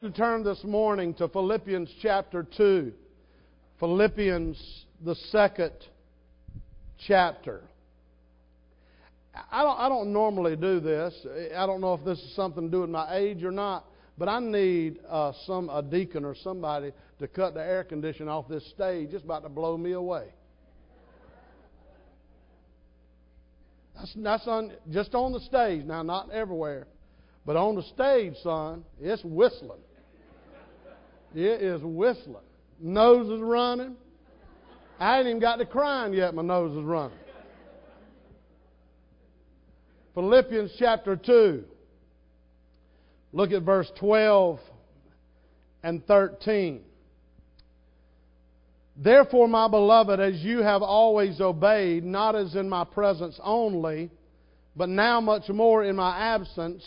To turn this morning to Philippians chapter 2. Philippians, the second chapter. I don't normally do this. I don't know if this is something to do with my age or not, but I need a deacon or somebody to cut the air conditioning off this stage. It's about to blow me away. That's just on the stage now, not everywhere. But on the stage, son, it's whistling. It is whistling. Nose is running. I ain't even got to crying yet. My nose is running. Philippians chapter 2. Look at verse 12 and 13. Therefore, my beloved, as you have always obeyed, not as in my presence only, but now much more in my absence,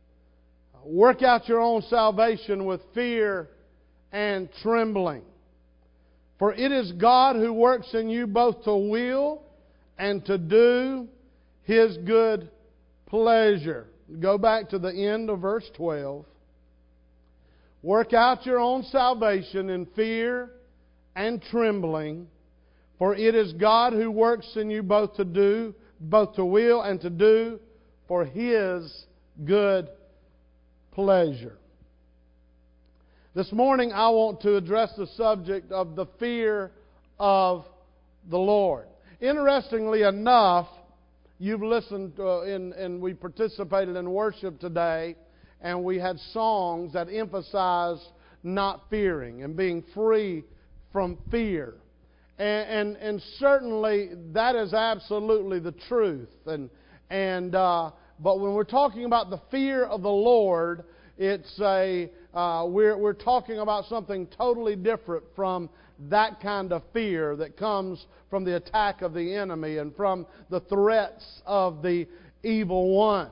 work out your own salvation with fear and trembling. For it is God who works in you both to will and to do His good pleasure. Go back to the end of verse 12. Work out your own salvation in fear and trembling, for it is God who works in you both to will and to do for His good pleasure. This morning I want to address the subject of the fear of the Lord. Interestingly enough, you've listened and we participated in worship today, and we had songs that emphasized not fearing and being free from fear. And certainly that is absolutely the truth. But when we're talking about the fear of the Lord, it's we're talking about something totally different from that kind of fear that comes from the attack of the enemy and from the threats of the evil one.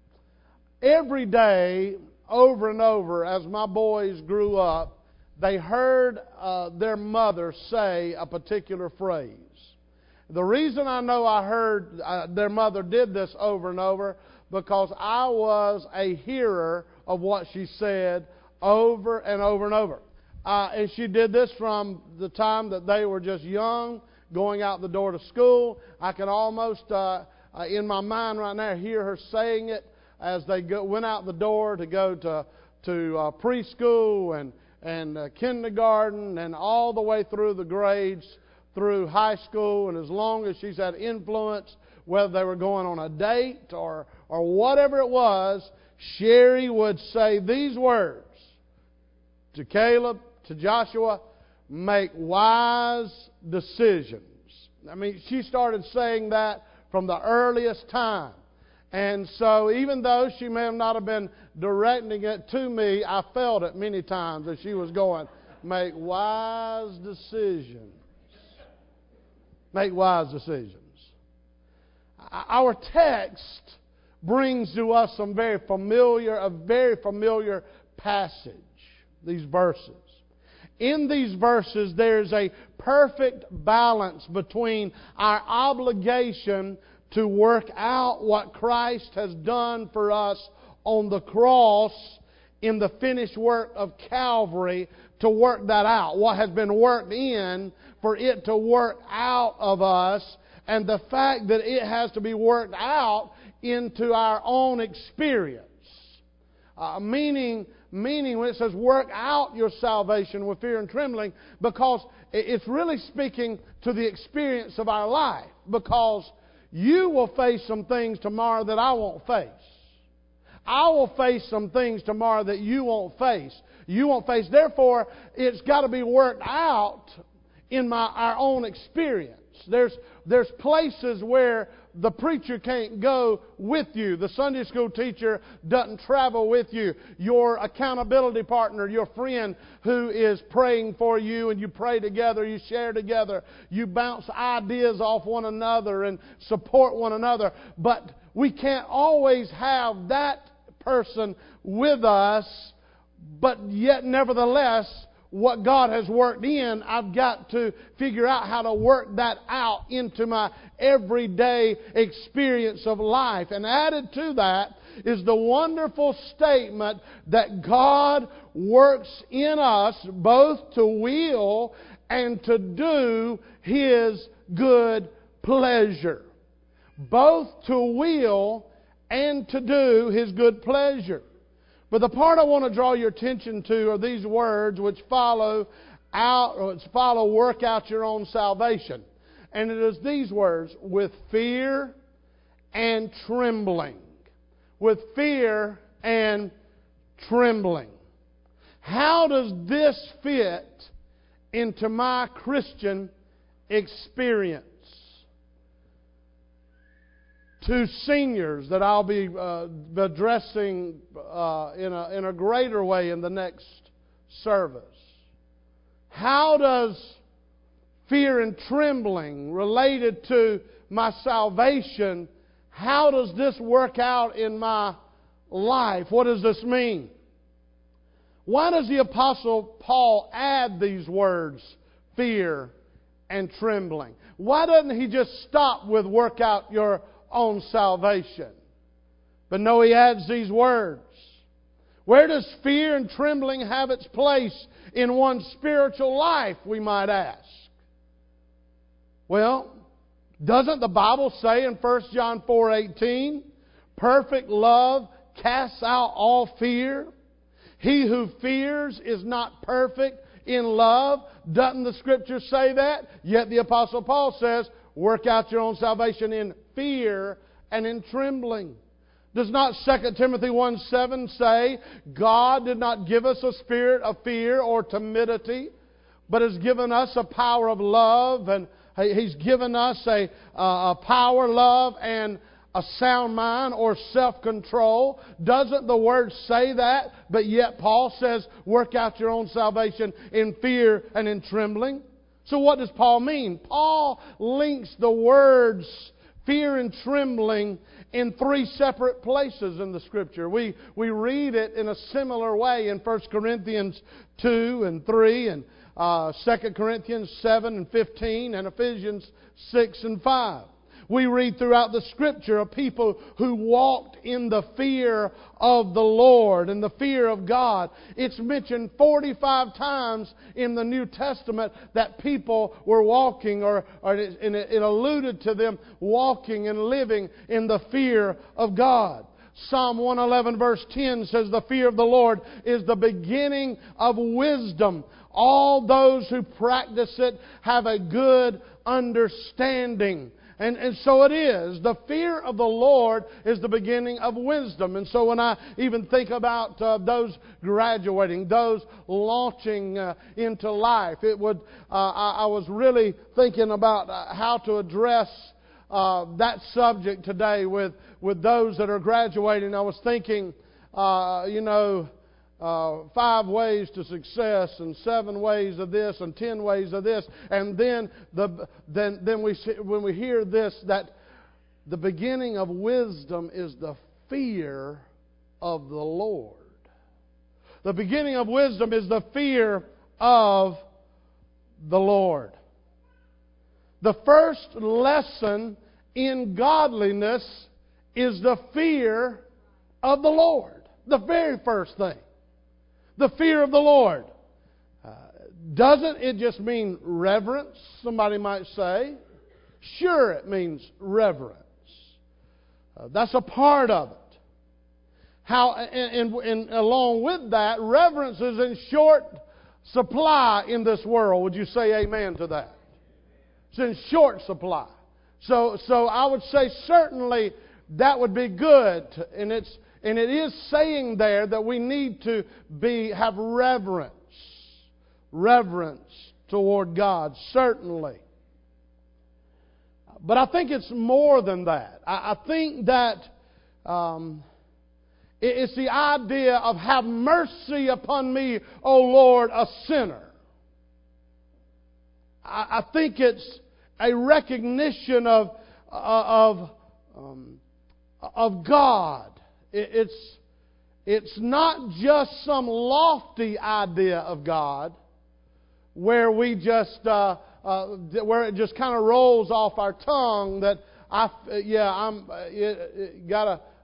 Every day, over and over, as my boys grew up, they heard their mother say a particular phrase. The reason I know I heard their mother did this over and over, because I was a hearer of what she said over and over and over. And she did this from the time that they were just young, going out the door to school. I can almost, in my mind right now, hear her saying it as they went out the door to go to preschool and kindergarten and all the way through the grades, through high school. And as long as she's had influence, whether they were going on a date or whatever it was, Sherry would say these words to Caleb, to Joshua: make wise decisions. I mean, she started saying that from the earliest time. And so even though she may not have been directing it to me, I felt it many times as she was going, make wise decisions. Make wise decisions. Our text brings to us a very familiar passage, these verses. In these verses, there's a perfect balance between our obligation to work out what Christ has done for us on the cross in the finished work of Calvary, to work that out. What has been worked in, for it to work out of us, and the fact that it has to be worked out into our own experience. Meaning when it says work out your salvation with fear and trembling, because it's really speaking to the experience of our life. Because you will face some things tomorrow that I won't face. I will face some things tomorrow that you won't face. You won't face. Therefore, it's got to be worked out in our own experience. There's places where the preacher can't go with you. The Sunday school teacher doesn't travel with you. Your accountability partner, your friend who is praying for you, and you pray together, you share together, you bounce ideas off one another and support one another. But we can't always have that person with us, but yet nevertheless, what God has worked in, I've got to figure out how to work that out into my everyday experience of life. And added to that, is the wonderful statement that God works in us both to will and to do His good pleasure. Both to will and to do His good pleasure. But the part I want to draw your attention to are these words which follow work out your own salvation. And it is these words, with fear and trembling. With fear and trembling. How does this fit into my Christian experience? Two seniors that I'll be addressing in a greater way in the next service. How does fear and trembling related to my salvation, how does this work out in my life? What does this mean? Why does the Apostle Paul add these words, fear and trembling? Why doesn't he just stop with work out your own salvation? But no, he adds these words. Where does fear and trembling have its place in one's spiritual life, we might ask? Well, doesn't the Bible say in 1 John 4:18, perfect love casts out all fear? He who fears is not perfect in love. Doesn't the Scripture say that? Yet the Apostle Paul says, work out your own salvation in fear and in trembling. Does not 2 Timothy 1:7 say, God did not give us a spirit of fear or timidity, but has given us a power of love, and He's given us a power, love, and a sound mind or self-control? Doesn't the Word say that? But yet Paul says, work out your own salvation in fear and in trembling. So what does Paul mean? Paul links the words fear and trembling in three separate places in the Scripture. We read it in a similar way in 1 Corinthians 2 and 3 and 2 Corinthians 7 and 15 and Ephesians 6 and 5. We read throughout the Scripture of people who walked in the fear of the Lord and the fear of God. It's mentioned 45 times in the New Testament that people were walking, or it alluded to them walking and living in the fear of God. Psalm 111 verse 10 says, the fear of the Lord is the beginning of wisdom. All those who practice it have a good understanding. And so it is. The fear of the Lord is the beginning of wisdom. And so when I even think about those graduating, those launching into life, I was really thinking about how to address that subject today with those that are graduating. I was thinking, 5 ways to success and 7 ways of this and 10 ways of this. And then when we hear this, that the beginning of wisdom is the fear of the Lord. The beginning of wisdom is the fear of the Lord. The first lesson in godliness is the fear of the Lord. The very first thing. The fear of the Lord. Doesn't it just mean reverence? Somebody might say. Sure, it means reverence. That's a part of it. And along with that, reverence is in short supply in this world. Would you say amen to that? It's in short supply. So I would say certainly that would be good, and it is saying there that we need to have reverence toward God, certainly. But I think it's more than that. I think that it's the idea of have mercy upon me, O Lord, a sinner. I think it's a recognition of God. It's not just some lofty idea of God where we just where it just kind of rolls off our tongue that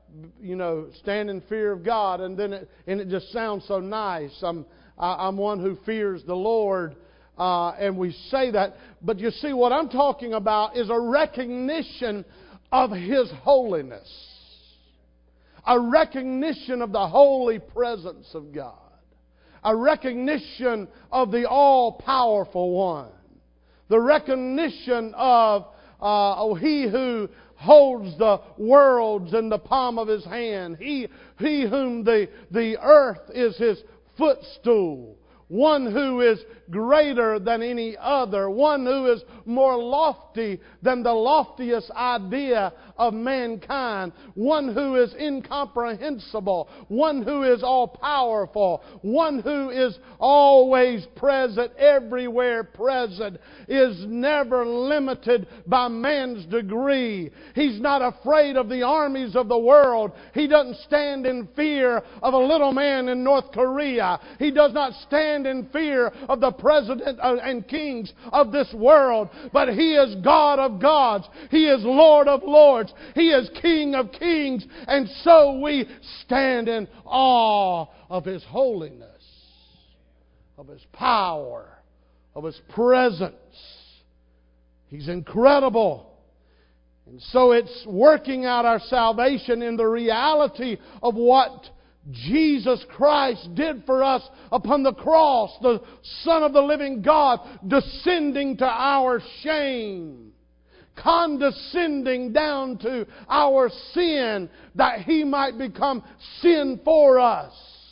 stand in fear of God, and it just sounds so nice. I'm one who fears the Lord, and we say that. But you see, what I'm talking about is a recognition of His holiness, a recognition of the holy presence of God, a recognition of the all-powerful One, the recognition of He who holds the worlds in the palm of His hand, He whom the earth is His footstool, one who is greater than any other, one who is more lofty than the loftiest idea of mankind, one who is incomprehensible, one who is all-powerful, one who is always present, everywhere present, is never limited by man's degree. He's not afraid of the armies of the world. He doesn't stand in fear of a little man in North Korea. He does not stand in fear of the president and kings of this world. But He is God of gods. He is Lord of lords. He is King of kings. And so we stand in awe of His holiness, of His power, of His presence. He's incredible. And so it's working out our salvation in the reality of what Jesus Christ did for us upon the cross, the Son of the living God, descending to our shame, condescending down to our sin, that He might become sin for us,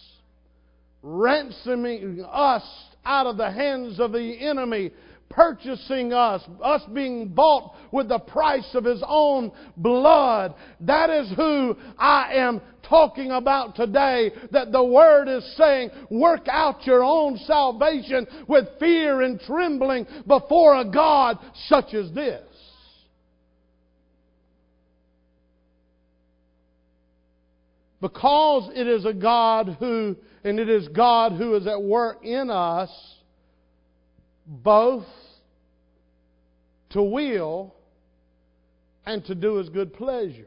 ransoming us out of the hands of the enemy, purchasing us being bought with the price of His own blood. That is who I am talking about today, that the Word is saying, work out your own salvation with fear and trembling before a God such as this. Because it is a God who, and it is God who is at work in us, both to will and to do His good pleasure.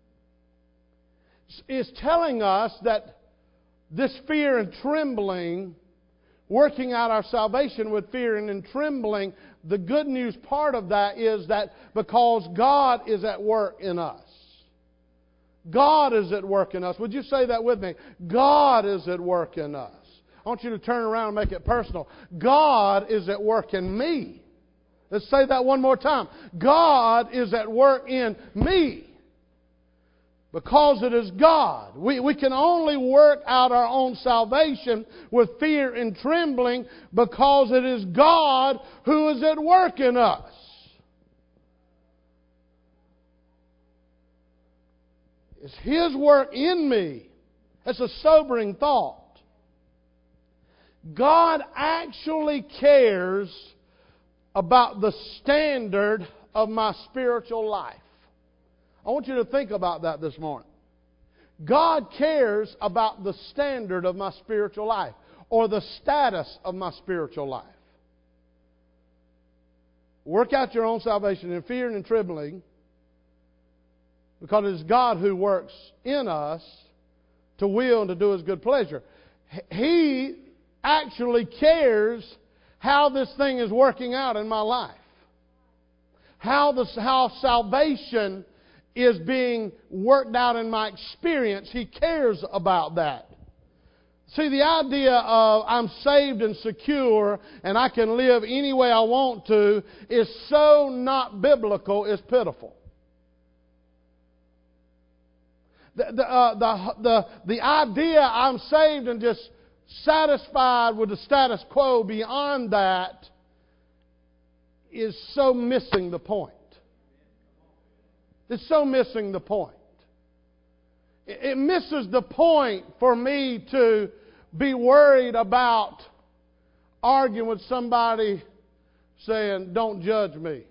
It's telling us that this fear and trembling, working out our salvation with fear and trembling, the good news part of that is that because God is at work in us. God is at work in us. Would you say that with me? God is at work in us. I want you to turn around and make it personal. God is at work in me. Let's say that one more time. God is at work in me. Because it is God. We can only work out our own salvation with fear and trembling because it is God who is at work in us. It's His work in me. That's a sobering thought. God actually cares about the standard of my spiritual life. I want you to think about that this morning. God cares about the standard of my spiritual life, or the status of my spiritual life. Work out your own salvation in fear and trembling, because it is God who works in us to will and to do His good pleasure. He actually cares how this thing is working out in my life. How salvation is being worked out in my experience. He cares about that. See, the idea of I'm saved and secure and I can live any way I want to is so not biblical, it's pitiful. The idea I'm saved and just satisfied with the status quo beyond that is so missing the point. It's so missing the point. It misses the point for me to be worried about arguing with somebody saying, "Don't judge me."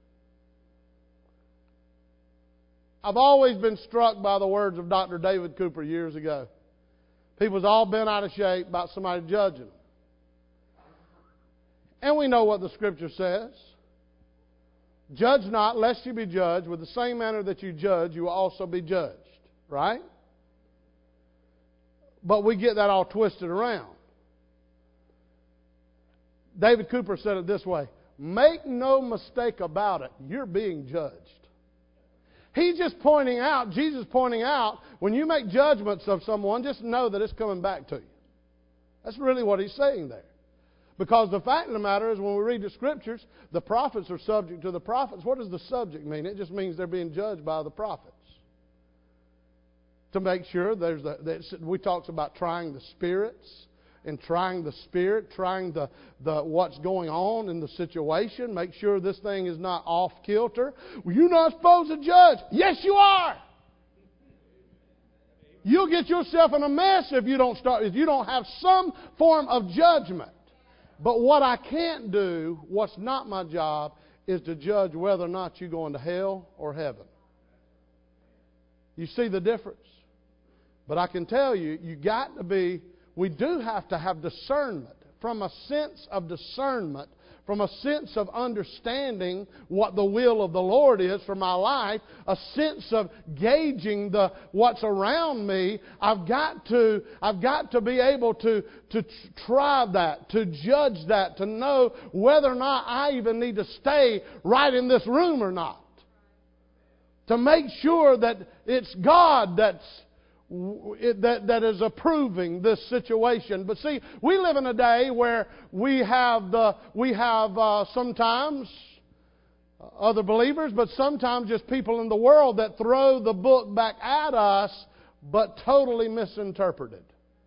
I've always been struck by the words of Dr. David Cooper years ago. People's all bent out of shape about somebody judging them. And we know what the Scripture says. Judge not, lest you be judged. With the same manner that you judge, you will also be judged. Right? But we get that all twisted around. David Cooper said it this way: make no mistake about it, you're being judged. He's just pointing out, Jesus pointing out, when you make judgments of someone, just know that it's coming back to you. That's really what he's saying there. Because the fact of the matter is, when we read the Scriptures, the prophets are subject to the prophets. What does the subject mean? It just means they're being judged by the prophets. To make sure we talks about trying the spirits, and trying the spirit, trying the what's going on in the situation. Make sure this thing is not off kilter. Well, you're not supposed to judge. Yes, you are. You'll get yourself in a mess if you don't have some form of judgment. But what I can't do, what's not my job, is to judge whether or not you're going to hell or heaven. You see the difference? But I can tell you, we do have to have discernment. From a sense of discernment, from a sense of understanding what the will of the Lord is for my life, a sense of gauging what's around me, I've got to be able to try that, to judge that, to know whether or not I even need to stay right in this room or not. To make sure that it's God that is approving this situation. But see, we live in a day where we have sometimes other believers, but sometimes just people in the world that throw the book back at us, but totally misinterpreted.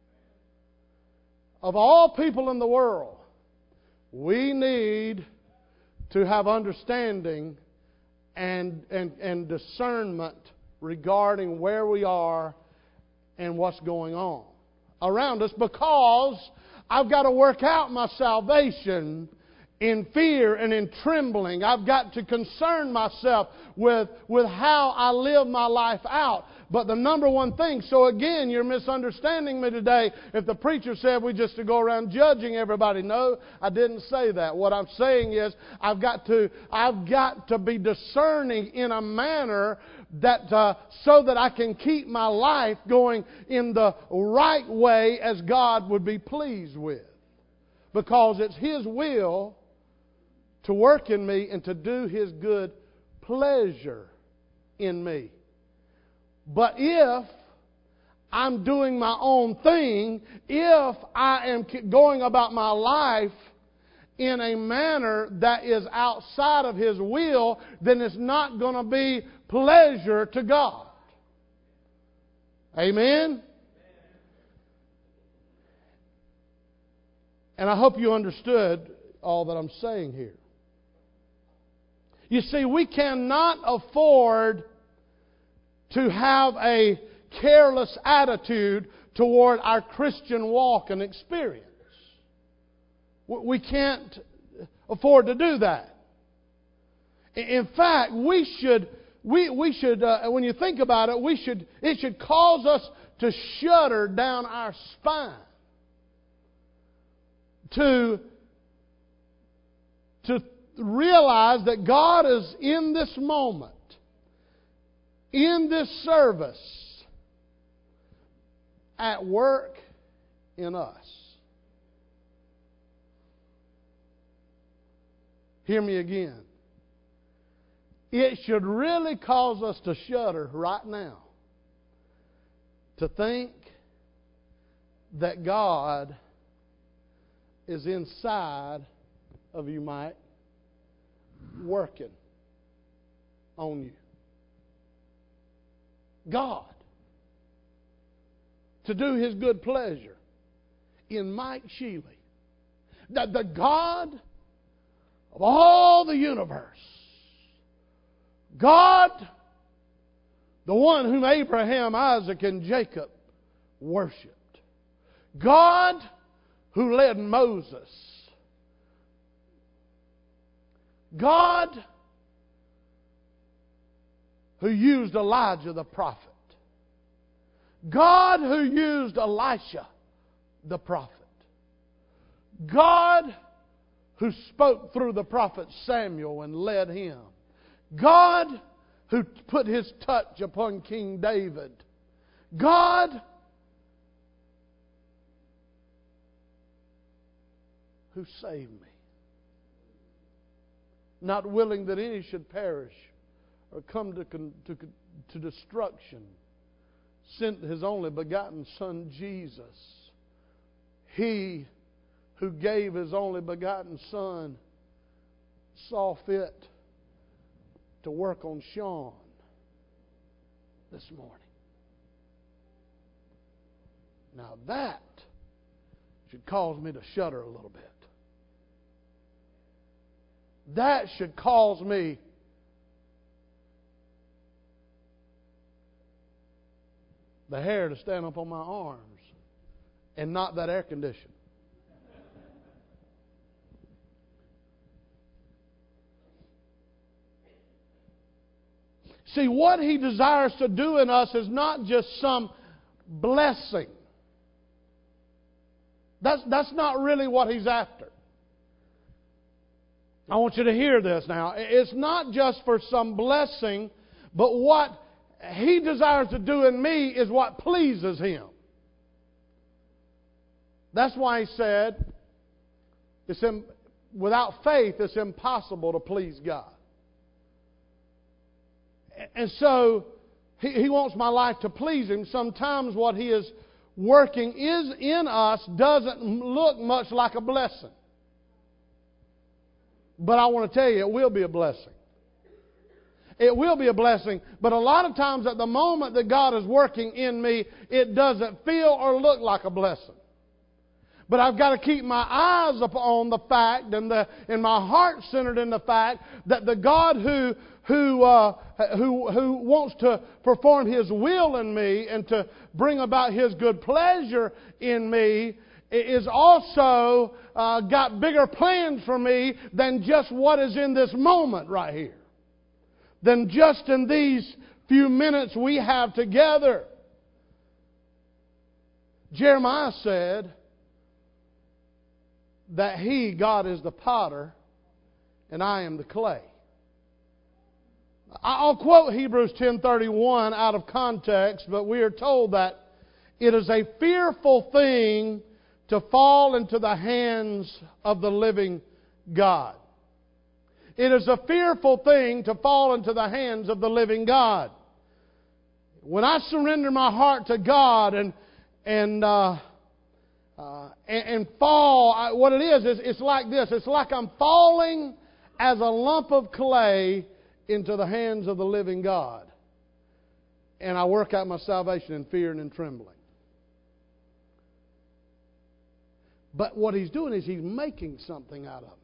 Of all people in the world, we need to have understanding and discernment regarding where we are and what's going on around us, because I've got to work out my salvation in fear and in trembling. I've got to concern myself with how I live my life out. But the number one thing, so again, you're misunderstanding me today if the preacher said we just to go around judging everybody. No, I didn't say that. What I'm saying is I've got to be discerning in a manner that so that I can keep my life going in the right way as God would be pleased with. Because it's His will to work in me and to do His good pleasure in me. But if I'm doing my own thing, if I am going about my life in a manner that is outside of His will, then it's not going to be pleasure to God. Amen? And I hope you understood all that I'm saying here. You see, we cannot afford to have a careless attitude toward our Christian walk and experience. We can't afford to do that. In fact, we should, when you think about it, it should cause us to shudder down our spine. To realize that God is in this moment, in this service, at work in us. Hear me again. It should really cause us to shudder right now to think that God is inside of you, Mike, working on you. God, to do His good pleasure in Mike Sheely, the God of all the universe, God, the one whom Abraham, Isaac, and Jacob worshipped, God who led Moses, God who used Elijah the prophet, God who used Elisha the prophet, God who spoke through the prophet Samuel and led him, God who put His touch upon King David God who saved me, not willing that any should perish or come to destruction, sent His only begotten Son, Jesus. He who gave His only begotten Son saw fit to work on Sean this morning. Now that should cause me to shudder a little bit. That should cause me the hair to stand up on my arms and not that air conditioner. See, what He desires to do in us is not just some blessing. That's not really what He's after. I want you to hear this now. It's not just for some blessing, but what He desires to do in me is what pleases Him. That's why He said, without faith it's impossible to please God. And so He wants my life to please Him. Sometimes what He is working is in us doesn't look much like a blessing. But I want to tell you, it will be a blessing. It will be a blessing. But a lot of times at the moment that God is working in me, it doesn't feel or look like a blessing. But I've got to keep my eyes upon the fact and my heart centered in the fact that the God who wants to perform His will in me and to bring about His good pleasure in me is also got bigger plans for me than just what is in this moment right here. Than just in these few minutes we have together. Jeremiah said that He, God, is the potter and I am the clay. I'll quote Hebrews 10:31 out of context, but we are told that it is a fearful thing to fall into the hands of the living God. It is a fearful thing to fall into the hands of the living God. When I surrender my heart to God and fall, what it is it's like this. It's like I'm falling as a lump of clay into the hands of the living God. And I work out my salvation in fear and in trembling. But what He's doing is He's making something out of me.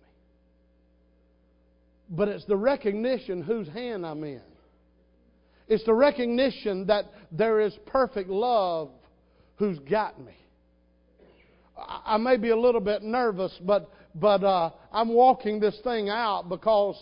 But it's the recognition whose hand I'm in. It's the recognition that there is perfect love who's got me. I may be a little bit nervous, but I'm walking this thing out because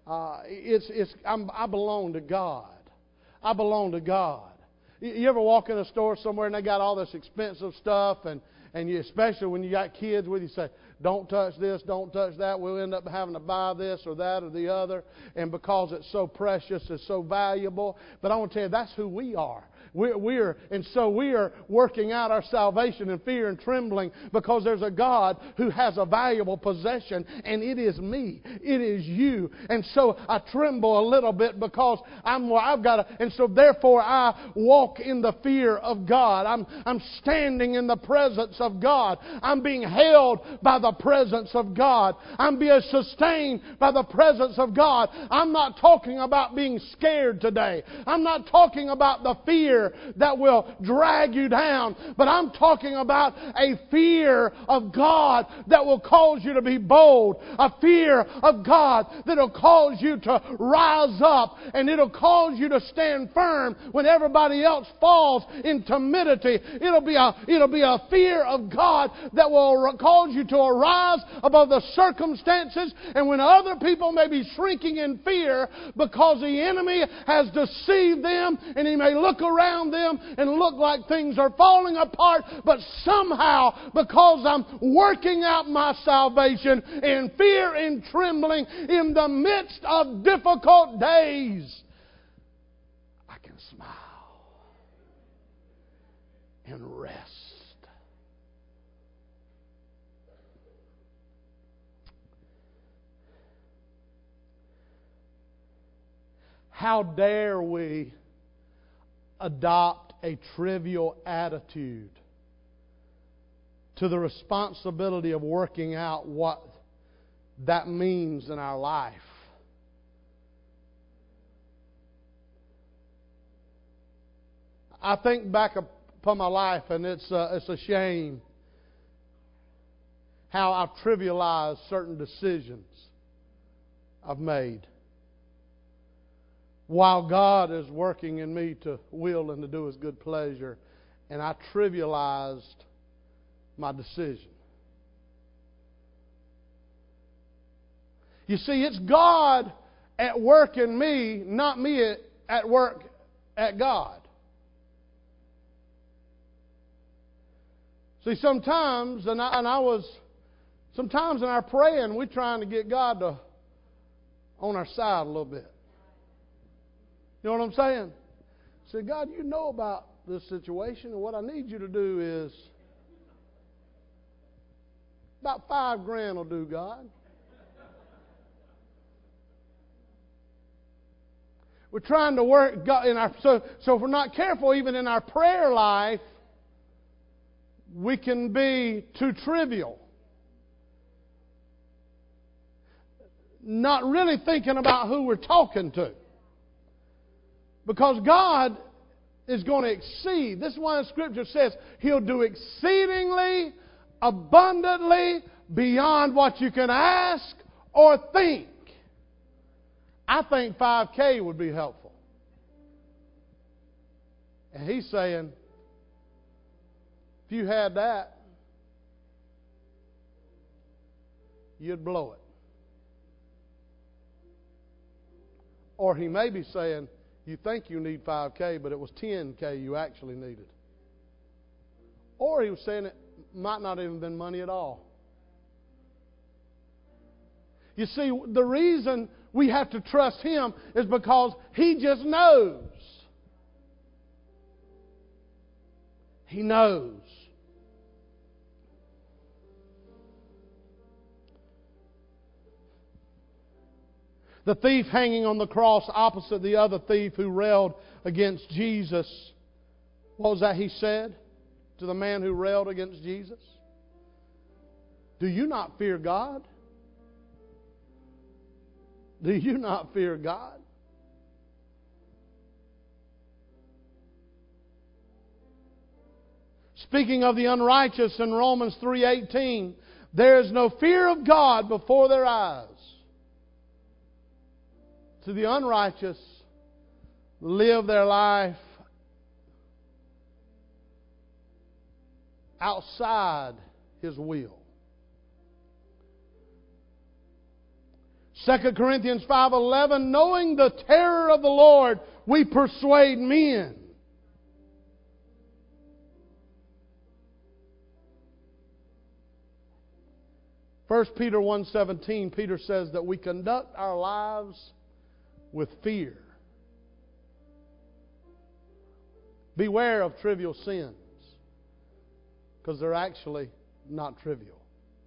I belong to God. I belong to God. You ever walk in a store somewhere and they got all this expensive stuff and you, especially when you got kids with you, say, don't touch this, don't touch that. We'll end up having to buy this or that or the other. And because it's so precious, it's so valuable. But I want to tell you, that's who we are. We are working out our salvation in fear and trembling because there's a God who has a valuable possession, and it is me. It is you. And so I tremble a little bit because I've got to, and so therefore I walk in the fear of God. I'm standing in the presence of God. I'm being held by the presence of God. I'm being sustained by the presence of God. I'm not talking about being scared today. I'm not talking about the fear that will drag you down, but I'm talking about a fear of God that will cause you to be bold, a fear of God that will cause you to rise up, and it'll cause you to stand firm when everybody else falls in timidity. It'll be a fear of God that will cause you to arise above the circumstances, and when other people may be shrinking in fear because the enemy has deceived them, and he may look around them and look like things are falling apart, but somehow, because I'm working out my salvation in fear and trembling in the midst of difficult days, I can smile. and rest. How dare we adopt a trivial attitude to the responsibility of working out what that means in our life? I think back upon my life, and it's a shame how I've trivialized certain decisions I've made, while God is working in me to will and to do His good pleasure, and I trivialized my decision. You see, it's God at work in me, not me at work at God. See, sometimes in our praying, we're trying to get God on our side a little bit. You know what I'm saying? Say, God, you know about this situation, and what I need you to do is about $5,000 will do, God. We're trying to work God in our so if we're not careful, even in our prayer life, we can be too trivial. Not really thinking about who we're talking to. Because God is going to exceed. This is why the Scripture says He'll do exceedingly, abundantly, beyond what you can ask or think. I think $5,000 would be helpful. And He's saying, if you had that, you'd blow it. Or He may be saying, you think you need $5,000, but it was $10,000 you actually needed. Or He was saying it might not even been money at all. You see, the reason we have to trust Him is because He just knows. He knows. The thief hanging on the cross opposite the other thief who railed against Jesus. What was that he said to the man who railed against Jesus? Do you not fear God? Do you not fear God? Speaking of the unrighteous in Romans 3:18, there is no fear of God before their eyes. To the unrighteous, live their life outside His will. 2 Corinthians 5:11, knowing the terror of the Lord, we persuade men. First Peter 1:17, Peter says that we conduct our lives with fear. Beware of trivial sins, because they're actually not trivial.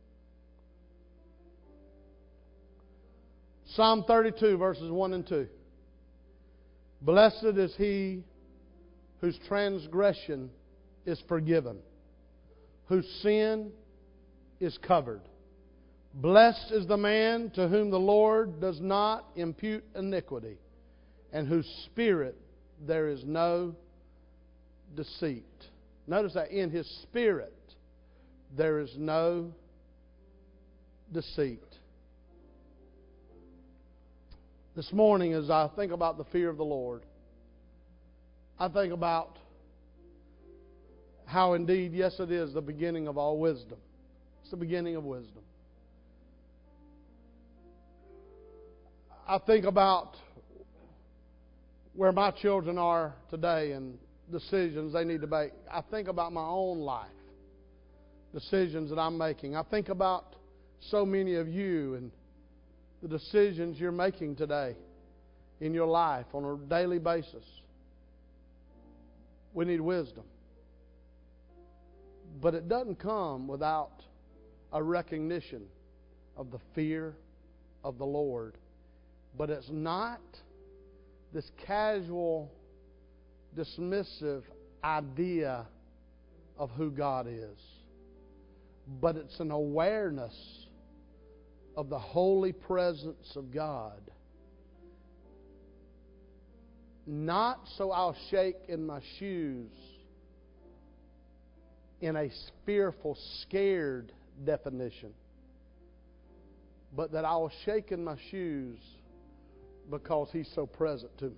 Psalm 32, verses 1 and 2. Blessed is he whose transgression is forgiven, whose sin is covered. Blessed is the man to whom the Lord does not impute iniquity, and whose spirit there is no deceit. Notice that in his spirit there is no deceit. This morning, as I think about the fear of the Lord, I think about how indeed, yes, it is the beginning of all wisdom. It's the beginning of wisdom. I think about where my children are today and decisions they need to make. I think about my own life, decisions that I'm making. I think about so many of you and the decisions you're making today in your life on a daily basis. We need wisdom. But it doesn't come without a recognition of the fear of the Lord. But it's not this casual, dismissive idea of who God is. But it's an awareness of the holy presence of God. Not so I'll shake in my shoes in a fearful, scared definition, but that I will shake in my shoes because He's so present to me.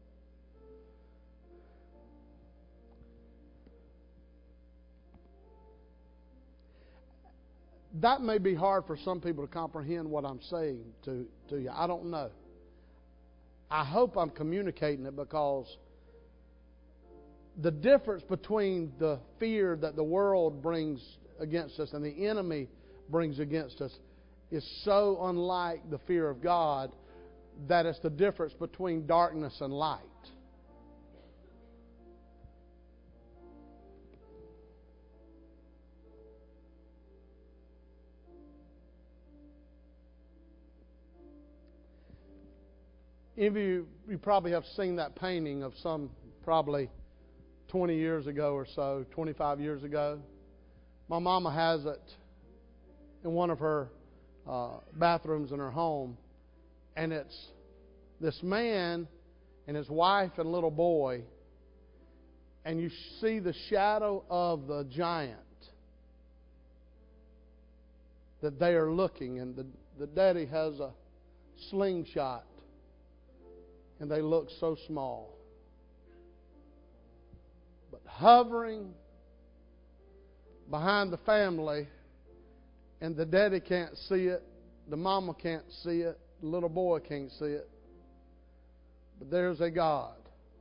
That may be hard for some people to comprehend what I'm saying to you. I don't know. I hope I'm communicating it, because the difference between the fear that the world brings against us and the enemy brings against us is so unlike the fear of God that it's the difference between darkness and light. Any of you probably have seen that painting of some probably 20 years ago or so, 25 years ago. My mama has it in one of her bathrooms in her home. And it's this man and his wife and little boy. And you see the shadow of the giant that they are looking. And the daddy has a slingshot. And they look so small. But hovering behind the family, and the daddy can't see it, the mama can't see it, the little boy can't see it. But there's a God.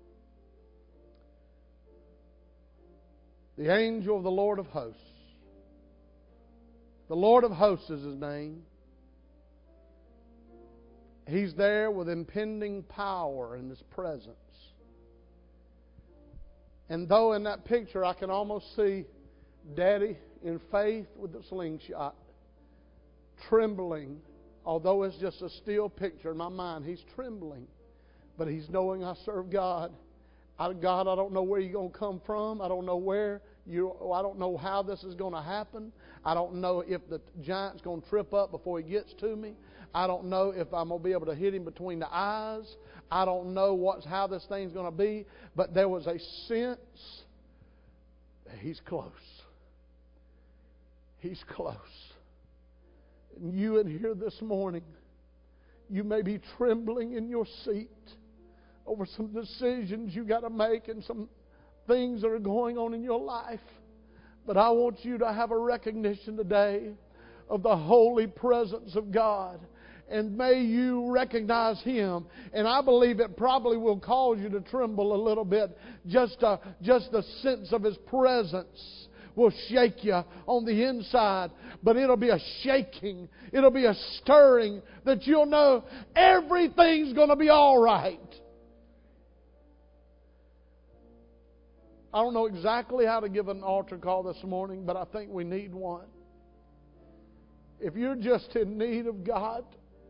The angel of the Lord of hosts. The Lord of hosts is His name. He's there with impending power in His presence. And though in that picture I can almost see Daddy in faith with the slingshot, trembling, although it's just a still picture in my mind, he's trembling. But he's knowing I serve God. God, I don't know where you're going to come from. I don't know I don't know how this is going to happen. I don't know if the giant's going to trip up before he gets to me. I don't know if I'm going to be able to hit him between the eyes. I don't know how this thing's going to be. But there was a sense that He's close. He's close. And you in here this morning, you may be trembling in your seat over some decisions you got to make and some things that are going on in your life. But I want you to have a recognition today of the holy presence of God. And may you recognize Him. And I believe it probably will cause you to tremble a little bit. Just the sense of His presence will shake you on the inside. But it'll be a shaking. It'll be a stirring that you'll know everything's going to be all right. I don't know exactly how to give an altar call this morning, but I think we need one. If you're just in need of God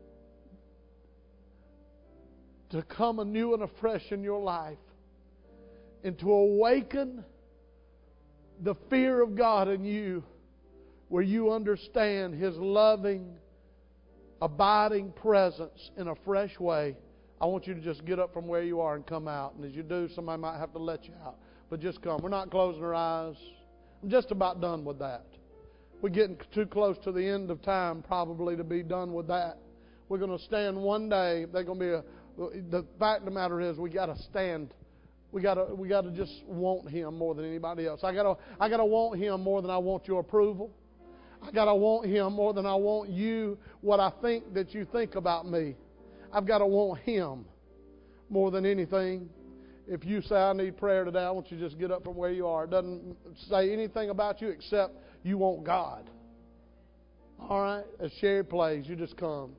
to come anew and afresh in your life and to awaken the fear of God in you, where you understand His loving, abiding presence in a fresh way, I want you to just get up from where you are and come out. And as you do, somebody might have to let you out. But just come. We're not closing our eyes. I'm just about done with that. We're getting too close to the end of time probably to be done with that. We're going to stand one day. There's going to be the fact of the matter is we got to stand. We got to just want Him more than anybody else. I got to want Him more than I want your approval. I got to want Him more than I want you, what I think that you think about me. I've got to want Him more than anything. If you say, I need prayer today, I want you to just get up from where you are. It doesn't say anything about you except you want God. All right? As Sherry plays, you just come.